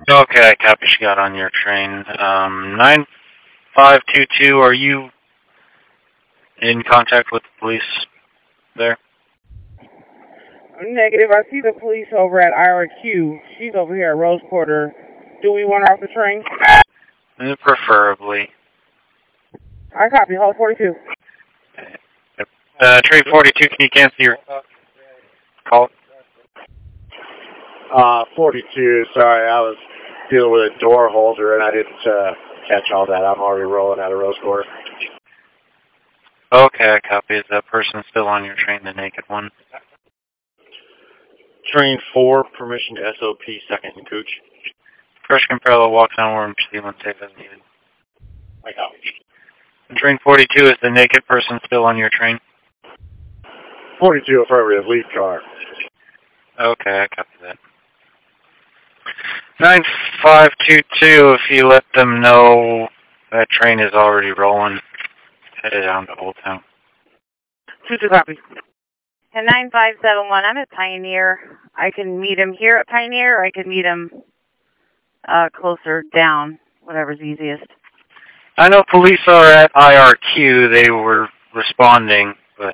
Okay, copy. She got on your train. 9522, are you in contact with the police there? Negative. I see the police over at IRQ. She's over here at Rose Quarter. Do we want her off the train? Preferably. I copy. Hold 42. Train 42, can you cancel your call? 42, sorry, I was dealing with a door holder and I didn't catch all that. I'm already rolling out of Rose Quarter. Okay, I copy. Is that person still on your train, the naked one? Train 4, permission to SOP, second and Cooch. First Comprello walks onward and proceed on safe as needed. I copy. Train 42, is the naked person still on your train? 42 affirmative, lead car. Okay, I copy that. 9522, if you let them know that train is already rolling, headed down to Old Town. 22 copy. And 9571, I'm at Pioneer. I can meet him here at Pioneer, or I can meet him closer down, whatever's easiest. I know police are at IRQ. They were responding, but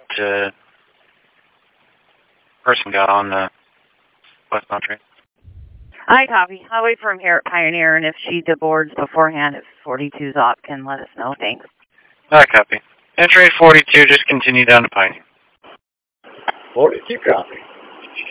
person got on the westbound train. I copy. I'll wait for him here at Pioneer, and if she deboards beforehand, if 42's op, can let us know. Thanks. I copy. And train 42, just continue down to Pioneer. 42 copy.